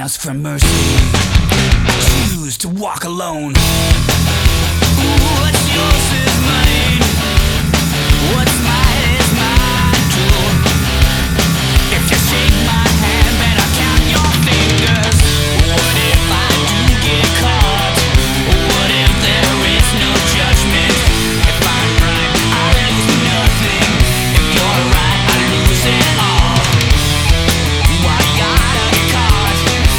ask for mercy. Choose to walk alone. What's yours is money.